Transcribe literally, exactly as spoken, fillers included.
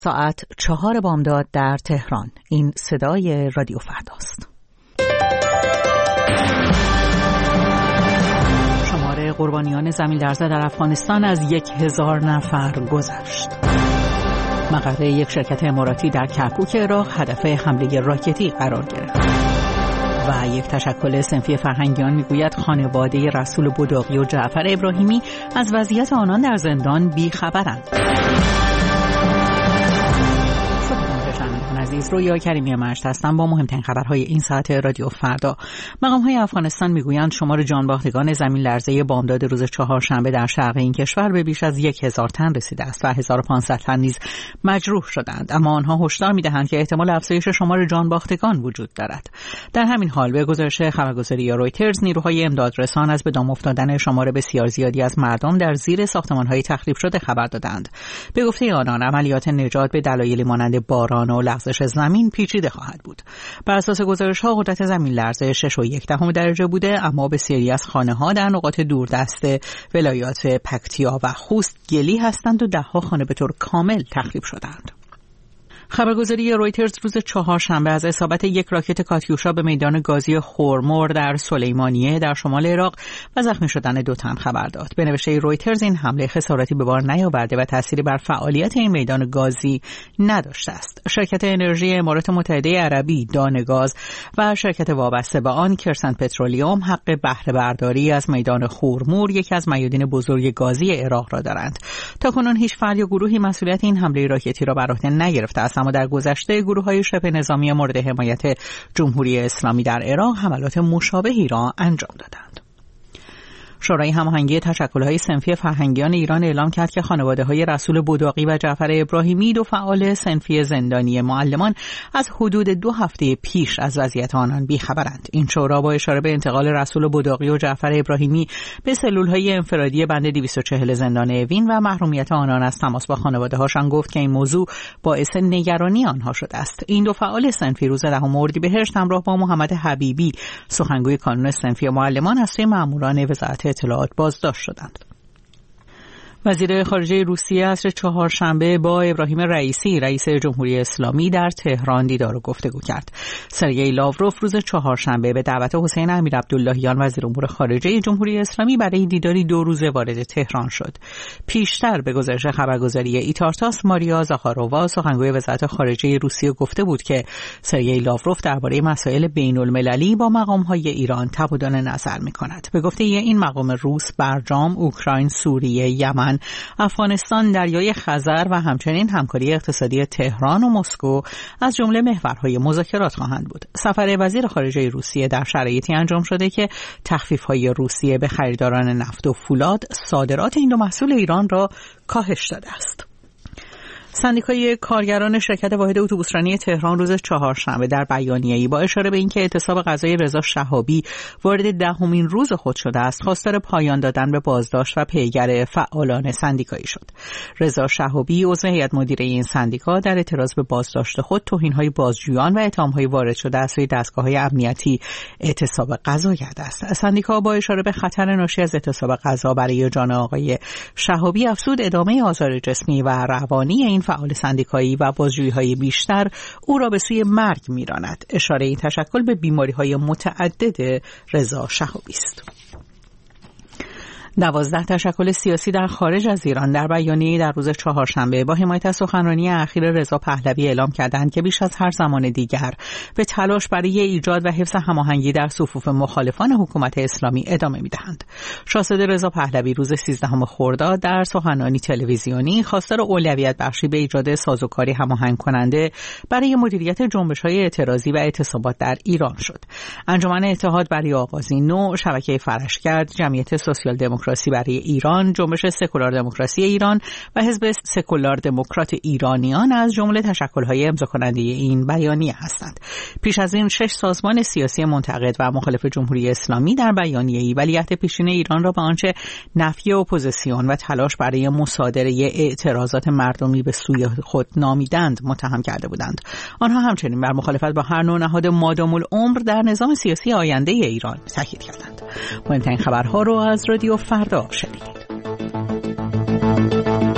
ساعت چهار بامداد در تهران. این صدای رادیو فرداست. شمار قربانیان زمین لرزه در افغانستان از یک هزار نفر گذشت. مقر یک شرکت اماراتی در کرکوک عراق هدف حمله راکتی قرار گرفت. و یک تشکل صنفی فرهنگیان میگوید خانواده رسول بداقی و جعفر ابراهیمی از وضعیت آنان در زندان بی‌خبرند. عزیز، رویا کریمی مشت هستم با مهمترین خبرهای این ساعت رادیو فردا. مقام‌های افغانستان میگویند شمار جانباختگان زمین لرزه بامداد روز چهارشنبه در شرق این کشور به بیش از یک هزار تن رسیده است و هزار و پانصد تن نیز مجروح شدند، اما آنها هشدار میدهند که احتمال افزایش شمار جانباختگان وجود دارد. در همین حال به گزارش خبرگزاری رویترز، نیروهای امدادرسان از به دام افتادن شمار بسیار زیادی از مردم در زیر ساختمان‌های تخریب شده خبر دادند. به گفته آنان عملیات نجات به دلایلی مانند باران و لغزش زمین پیچیده خواهد بود. بر اساس گزارش‌ها قدرت زمین لرزه شش و یک دهم درجه بوده، اما بسیاری از خانه‌ها در نقاط دوردست ولایات پکتیا و خوست گلی هستند و ده‌ها خانه به طور کامل تخریب شدند. خبرگزاری رویترز روز چهارشنبه از اصابت یک راکت کاتیوشا به میدان گازی خرمور در سلیمانیه در شمال عراق و زخمی شدن دو تن خبر داد. به نوشته رویترز این حمله خسارتی به بار نیاورده و تأثیری بر فعالیت این میدان گازی نداشته است. شرکت انرژی امارات متحده عربی دانگاز و شرکت وابسته به آن کرسن پترولیوم حق بهره برداری از میدان خرمور، یکی از میادین بزرگ گازی عراق را دارند. تاکنون هیچ فرد یا گروهی مسئولیت این حمله راکتی را بر عهده نگرفته است، اما در گذشته گروه‌های شبه نظامی مورد حمایت جمهوری اسلامی در عراق حملات مشابهی را انجام دادند. شورای هماهنگی تشکل‌های صنفی فرهنگیان ایران اعلام کرد که خانواده‌های رسول بداقی و جعفر ابراهیمی، دو فعال صنفی زندانی معلمان، از حدود دو هفته پیش از وضعیت آنان بی‌خبرند. این شورا با اشاره به انتقال رسول بداقی و جعفر ابراهیمی به سلول‌های انفرادی بند دویست و چهل زندان اوین و محرومیت آنان از تماس با خانواده‌هاشان گفت که این موضوع باعث نگرانی آنها شده است. این دو فعال صنفی روز دهم اردیبهشت همراه با محمد حبیبی، سخنگوی کانون صنفی معلمان، از سوی ماموران وزارت اطلاعات بازداشت شدند. وزیر خارجه روسیه عصر چهارشنبه با ابراهیم رئیسی، رئیس جمهوری اسلامی، در تهران دیدار و گفتگو کرد. سرگئی لاوروف روز چهارشنبه به دعوت حسین امیرعبداللهیان وزیر امور خارجه جمهوری اسلامی برای دیداری دو روزه وارد تهران شد. پیشتر به گزارش خبرگزاری ایتارتاس، ماریا زاخارووا، سخنگوی وزارت خارجه روسیه، گفته بود که سرگئی لاوروف درباره مسائل بین‌المللی با مقام‌های ایران تبادل نظر می‌کند. به گفته این مقام روس، برجام، اوکراین، سوریه، یمن، افغانستان، دریای خزر و همچنین همکاری اقتصادی تهران و مسکو از جمله محورهای مذاکرات خواهند بود. سفر وزیر خارجه روسیه در شرایطی انجام شده که تخفیف‌های روسیه به خریداران نفت و فولاد صادرات این دو محصول ایران را کاهش داده است. سندیکای کارگران شرکت واحد اتوبوسرانی تهران روز چهارشنبه در بیانیه‌ای با اشاره به اینکه اعتصاب غذای رضا شهابی وارد دهمین روز خود شده است، خواستار پایان دادن به بازداشت و پیگر فعالان سندیکایی شد. رضا شهابی، عضو هیئت مدیره این سندیکا، در اعتراض به بازداشت خود توهین‌های بازجویان و اتهام‌های وارد شده از سوی دستگاه‌های امنیتی اعتصاب غذا کرده است. سندیکا با اشاره به خطر ناشی از اعتصاب غذا برای جان آقای شهابی افزود ادامه آزار جسمی و روانی این فعال سندیکایی و بازجویی‌های بیشتر او را به سوی مرگ می‌راند. اشاره این تشکل به بیماری‌های متعدد رضا شهابی است. دوازده تشکل سیاسی در خارج از ایران در بیانیه‌ای در روز چهارشنبه با حمایت از سخنرانی اخیر رضا پهلوی اعلام کردند که بیش از هر زمان دیگر به تلاش برای ایجاد و حفظ هماهنگی در صفوف مخالفان حکومت اسلامی ادامه می‌دهند. شاهزاده رضا پهلوی روز سیزدهم خرداد در سخنرانی تلویزیونی خواستار اولویت بخشی به ایجاد سازوکاری هماهنگ کننده برای مدیریت جنبش‌های اعتراضی و اعتصابات در ایران شد. انجمن اتحاد برای آغازی نو، شبکه فرشگرد، جمعیت سوسیال دموکراسی برای ایران، جنبش سکولار دموکراسی ایران و حزب سکولار دموکرات ایرانیان از جمله تشکل‌های امضا کننده این بیانیه هستند. پیش از این شش سازمان سیاسی منتقد و مخالف جمهوری اسلامی در بیانیه‌ای ولیعهد پیشین ایران را به آنچه نفی اپوزیسیون و تلاش برای مصادره اعتراضات مردمی به سوی خود نامیدند متهم کرده بودند. آنها همچنین بر مخالفت با هر نوع نهاد مادام العمر در نظام سیاسی آینده ایران تاکید کردند. مهمترین خبرها رو از رادیو فردا شنیدید.